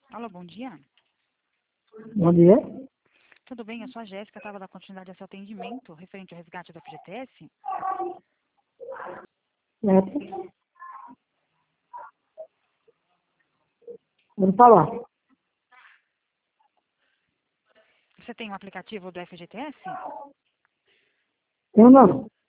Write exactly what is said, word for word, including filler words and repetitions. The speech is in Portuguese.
Alô, bom dia. Bom dia. Tudo bem? Eu sou a Jéssica, estava da continuidade ao seu atendimento, referente ao resgate do F G T S. Certo. Vamos falar. Você tem o aplicativo do F G T S? Tem ou não?